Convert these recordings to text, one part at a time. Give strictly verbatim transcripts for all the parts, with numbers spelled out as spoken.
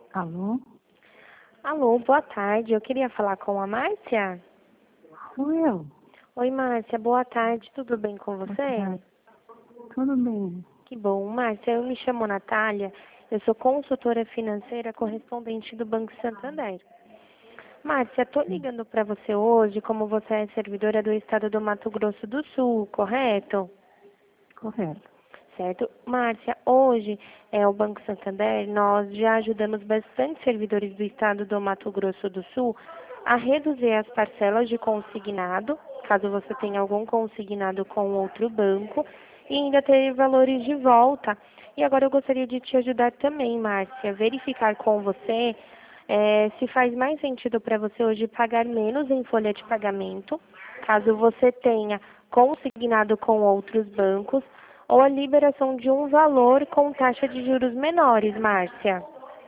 Alô? Alô, boa tarde. Eu queria falar com a Márcia. Sou eu. Oi, Márcia, boa tarde. Tudo bem com Boa você? tarde. Tudo bem? Que bom. Márcia, eu me chamo Natália. Eu sou consultora financeira correspondente do Banco Santander. Márcia, tô ligando para você hoje, como você é servidora do estado do Mato Grosso do Sul, correto? Correto. Certo. Márcia, hoje é o Banco Santander, nós já ajudamos bastante servidores do estado do Mato Grosso do Sul a reduzir as parcelas de consignado, caso você tenha algum consignado com outro banco, e ainda ter valores de volta. E agora eu gostaria de te ajudar também, Márcia, verificar com você eh, se faz mais sentido para você hoje pagar menos em folha de pagamento, caso você tenha consignado com outros bancos, ou a liberação de um valor com taxa de juros menores, Márcia.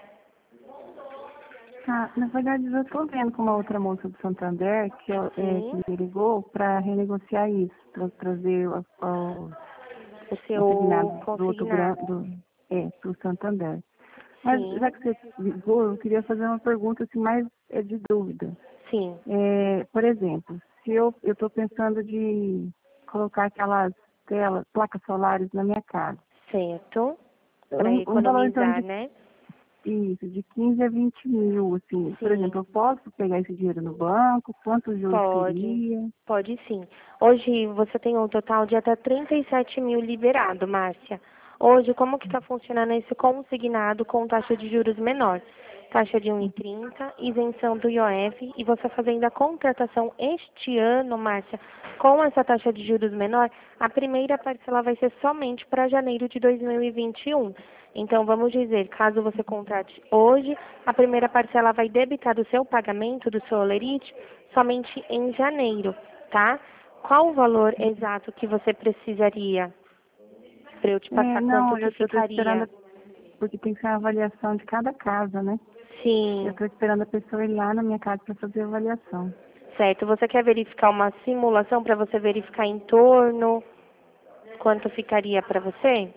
Ah, na verdade, eu estou vendo com uma outra moça do Santander que, eu- é, que Sim, me ligou para renegociar isso, para trazer o, o, o o assignado seu do outro gran, consignado. do, é, para o Santander. Mas Sim, já que você ligou, eu queria fazer uma pergunta assim, mais é, de dúvida. sim, É, por exemplo, se eu estou pensando de colocar aquelas telas, placas solares na minha casa. certo. Para Um, um valor em torno economizar, de né? isso, de quinze a vinte mil, assim. Por exemplo, Sim, eu posso pegar esse dinheiro no banco? Quantos juros pode. seria? Pode sim. Hoje você tem um total de até trinta e sete mil liberado, Márcia. Hoje, como que está funcionando esse consignado com taxa de juros menor? Taxa de um vírgula trinta, isenção do I O F, e você fazendo a contratação este ano, Márcia, com essa taxa de juros menor, a primeira parcela vai ser somente para janeiro de dois mil e vinte e um. Então, vamos dizer, caso você contrate hoje, a primeira parcela vai debitar do seu pagamento, do seu holerite, somente em janeiro, tá? Qual o valor exato que você precisaria para eu te É, passar quanto não, que eu estou ficaria? esperando, porque tem que ser uma avaliação de cada casa, né? Eu Sim, estou esperando a pessoa ir lá na minha casa para fazer a avaliação. certo. Você quer verificar uma simulação para você verificar em torno quanto ficaria para você?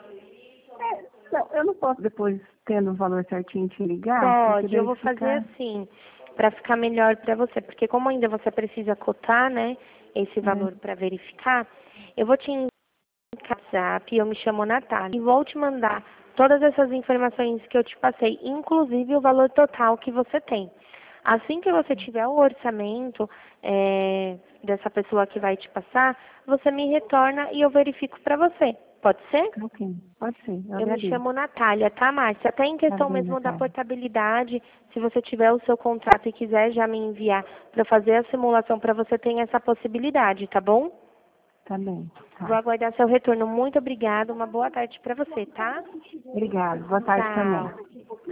Não, eu não posso depois, tendo o valor certinho, te ligar, porque Pode, eu daí vou fazer fica... assim, para ficar melhor para você, porque como ainda você precisa cotar, né, esse É, valor para verificar, eu vou te enviar um WhatsApp, eu me chamo Natália, e vou te mandar todas essas informações que eu te passei, inclusive o valor total que você tem. Assim que você tiver o orçamento é, dessa pessoa que vai te passar, você me retorna e eu verifico para você. Pode ser? ok, pode ser, eu Eu me agradeço. chamo Natália, tá, Márcia? Até em Tá questão bem, mesmo da Natália. portabilidade, se você tiver o seu contrato e quiser já me enviar para fazer a simulação para você, tem essa possibilidade, tá bom? Tá bem, Vou tá. aguardar seu retorno. Muito obrigada. Uma boa tarde para você, tá? Obrigada, boa tarde também. Tchau.